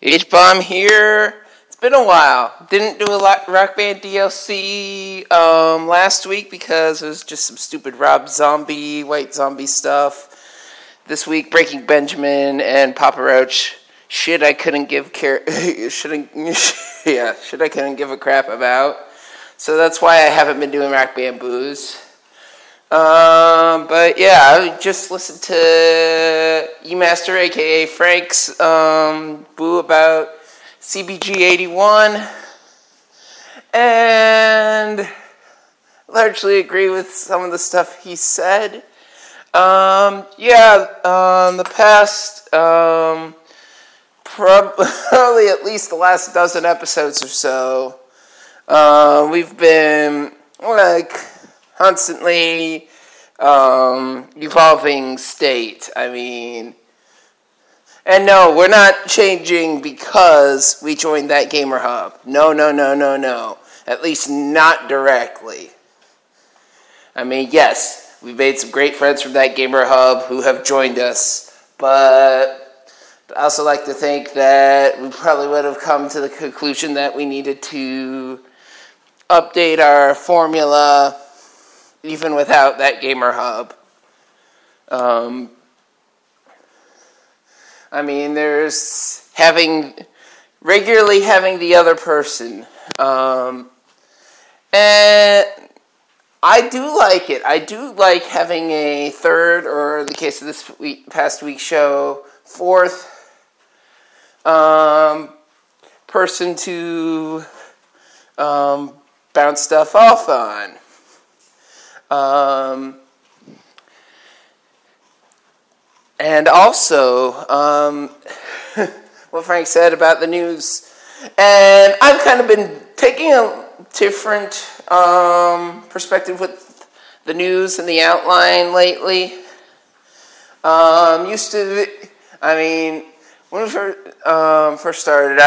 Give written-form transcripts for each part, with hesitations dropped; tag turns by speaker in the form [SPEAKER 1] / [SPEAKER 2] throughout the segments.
[SPEAKER 1] H-Bomb here. It's been a while. Didn't do a Rock Band DLC last week because it was just some stupid White Zombie stuff. This week, Breaking Benjamin and Papa Roach. Shit I couldn't give I couldn't give a crap about. So that's why I haven't been doing Rock Band Booze. But yeah, I just listened to E-Master, aka Frank's boo about CBG 81, and largely agree with some of the stuff he said. The past probably at least the last dozen episodes or so, we've been constantly evolving state. And no, we're not changing because we joined that Gamer Hub. No. At least not directly. Yes, we've made some great friends from that Gamer Hub who have joined us, but I also like to think that we probably would have come to the conclusion that we needed to update our formula even without that Gamer Hub. There's regularly having the other person. And I do like it. I do like having a third, or in the case of this past week's show, fourth person to bounce stuff off on. And also, what Frank said about the news. And I've kind of been taking a different perspective with the news and the outline lately. When we first started,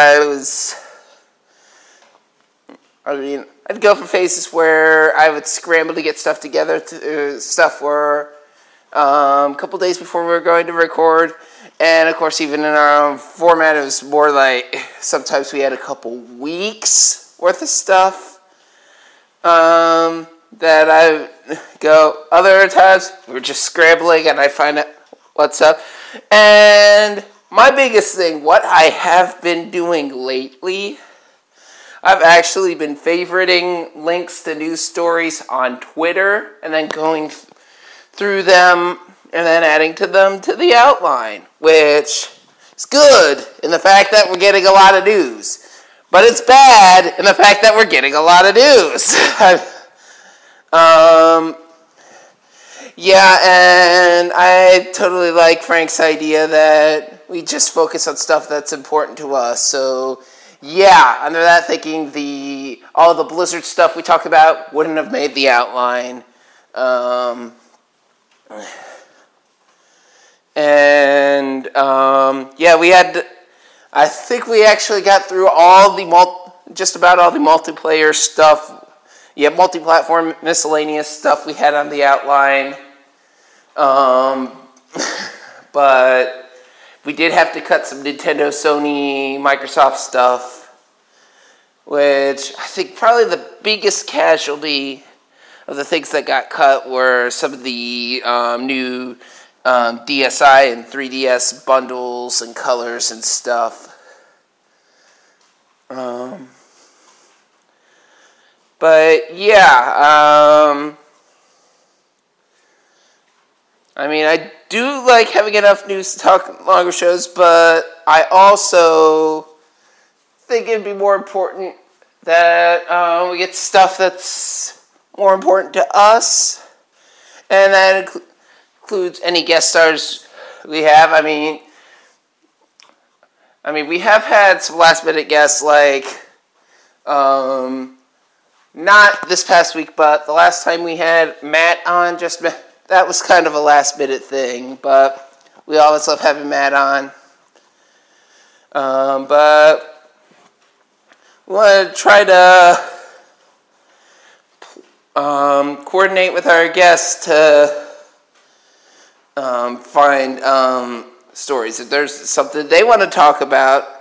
[SPEAKER 1] I'd go for phases where I would scramble to get stuff together, stuff where a couple days before we were going to record, and of course even in our own format it was more like sometimes we had a couple weeks worth of stuff that I go. Other times we were just scrambling and I'd find out what's up. And my biggest thing, what I have been doing lately, I've actually been favoriting links to news stories on Twitter and then going through them and then adding to them to the outline, which is good in the fact that we're getting a lot of news. But it's bad in the fact that we're getting a lot of news. And I totally like Frank's idea that we just focus on stuff that's important to us. So yeah, under that thinking, all the Blizzard stuff we talked about wouldn't have made the outline. I think we actually got through just about all the multiplayer stuff. Yeah, multi-platform miscellaneous stuff we had on the outline. But we did have to cut some Nintendo, Sony, Microsoft stuff, which I think probably the biggest casualty of the things that got cut were some of the new DSi and 3DS bundles and colors and stuff. I do like having enough news to talk longer shows, but I also think it'd be more important that we get stuff that's more important to us, and that includes any guest stars we have. We have had some last-minute guests, like, not this past week, but the last time we had Matt on, that was kind of a last-minute thing, but we always love having Matt on. But we want to try to coordinate with our guests to find stories. If there's something they want to talk about,